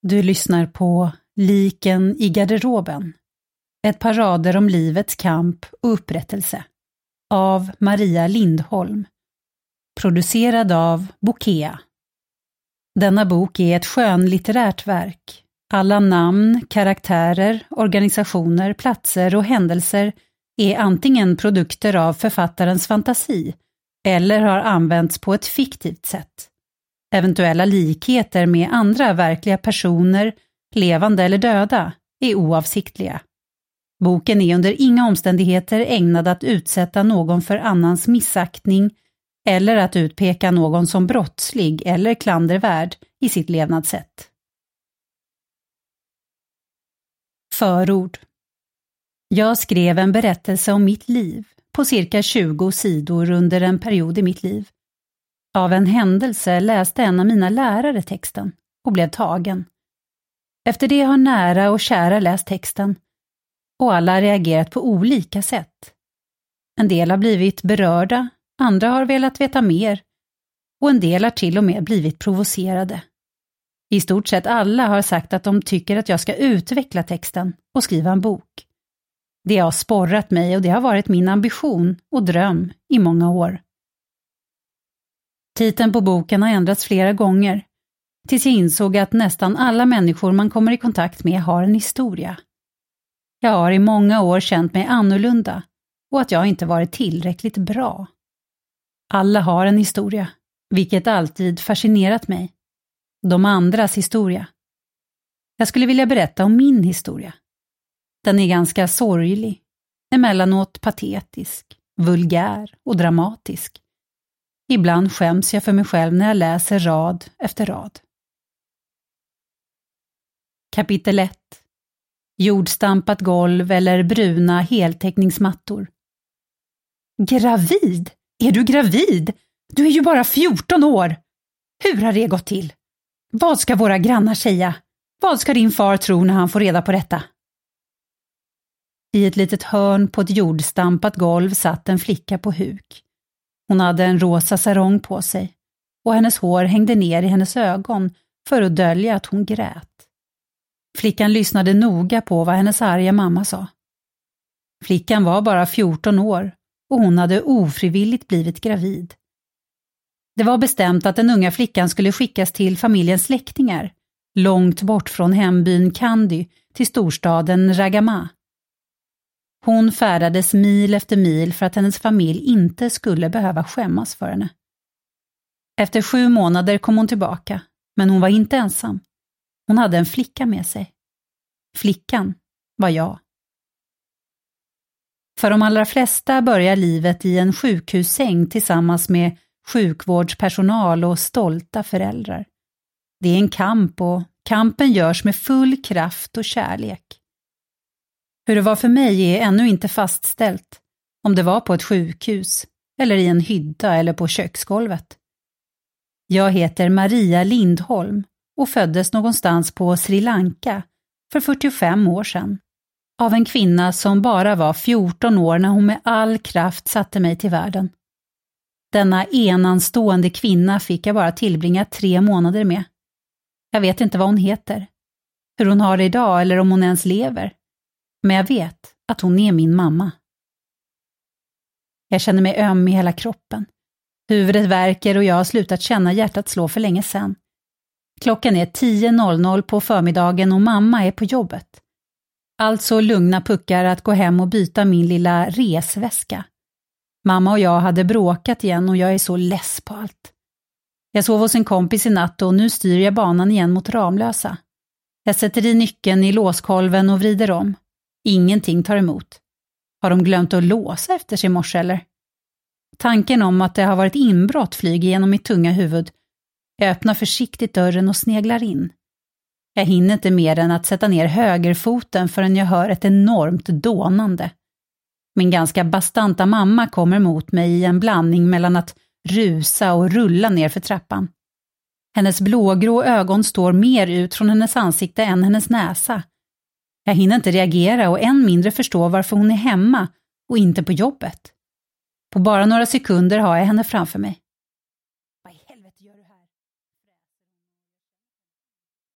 Du lyssnar på Liken i garderoben. Ett par rader om livets kamp och upprättelse. Av Maria Lindholm. Producerad av Bokea. Denna bok är ett skönlitterärt verk. Alla namn, karaktärer, organisationer, platser och händelser är antingen produkter av författarens fantasi eller har använts på ett fiktivt sätt. Eventuella likheter med andra verkliga personer, levande eller döda, är oavsiktliga. Boken är under inga omständigheter ägnad att utsätta någon för annans missaktning eller att utpeka någon som brottslig eller klandervärd i sitt levnadssätt. Förord. Jag skrev en berättelse om mitt liv på cirka 20 sidor under en period i mitt liv. Av en händelse läste en av mina lärare texten och blev tagen. Efter det har nära och kära läst texten och alla har reagerat på olika sätt. En del har blivit berörda, andra har velat veta mer och en del har till och med blivit provocerade. I stort sett alla har sagt att de tycker att jag ska utveckla texten och skriva en bok. Det har sporrat mig och det har varit min ambition och dröm i många år. Titeln på boken har ändrats flera gånger, tills jag insåg att nästan alla människor man kommer i kontakt med har en historia. Jag har i många år känt mig annorlunda och att jag inte varit tillräckligt bra. Alla har en historia, vilket alltid fascinerat mig. De andras historia. Jag skulle vilja berätta om min historia. Den är ganska sorglig, emellanåt patetisk, vulgär och dramatisk. Ibland skäms jag för mig själv när jag läser rad efter rad. Kapitel 1. Jordstampat golv eller bruna heltäckningsmattor. Gravid? Är du gravid? Du är ju bara 14 år. Hur har det gått till? Vad ska våra grannar säga? Vad ska din far tro när han får reda på detta? I ett litet hörn på ett jordstampat golv satt en flicka på huk. Hon hade en rosa sarong på sig och hennes hår hängde ner i hennes ögon för att dölja att hon grät. Flickan lyssnade noga på vad hennes arga mamma sa. Flickan var bara 14 år och hon hade ofrivilligt blivit gravid. Det var bestämt att den unga flickan skulle skickas till familjens släktingar, långt bort från hembyn Kandy till storstaden Ragama. Hon färdades mil efter mil för att hennes familj inte skulle behöva skämmas för henne. Efter 7 månader kom hon tillbaka, men hon var inte ensam. Hon hade en flicka med sig. Flickan var jag. För de allra flesta börjar livet i en sjukhussäng tillsammans med sjukvårdspersonal och stolta föräldrar. Det är en kamp och kampen görs med full kraft och kärlek. Hur det var för mig är ännu inte fastställt, om det var på ett sjukhus eller i en hydda eller på köksgolvet. Jag heter Maria Lindholm och föddes någonstans på Sri Lanka för 45 år sedan. Av en kvinna som bara var 14 år när hon med all kraft satte mig till världen. Denna enanstående kvinna fick jag bara tillbringa 3 månader med. Jag vet inte vad hon heter, hur hon har det idag eller om hon ens lever. Men jag vet att hon är min mamma. Jag känner mig öm i hela kroppen. Huvudet värker och jag har slutat känna hjärtat slå för länge sedan. Klockan är 10:00 på förmiddagen och mamma är på jobbet. Alltså lugna puckar att gå hem och byta min lilla resväska. Mamma och jag hade bråkat igen och jag är så less på allt. Jag sov hos en kompis i natt och nu styr jag banan igen mot Ramlösa. Jag sätter i nyckeln i låskolven och vrider om. Ingenting tar emot. Har de glömt att låsa efter sig i morse eller? Tanken om att det har varit inbrott flyger genom mitt tunga huvud. Jag öppnar försiktigt dörren och sneglar in. Jag hinner inte mer än att sätta ner högerfoten förrän jag hör ett enormt dånande. Min ganska bastanta mamma kommer mot mig i en blandning mellan att rusa och rulla ner för trappan. Hennes blågrå ögon står mer ut från hennes ansikte än hennes näsa. Jag hinner inte reagera och än mindre förstå varför hon är hemma och inte på jobbet. På bara några sekunder har jag henne framför mig.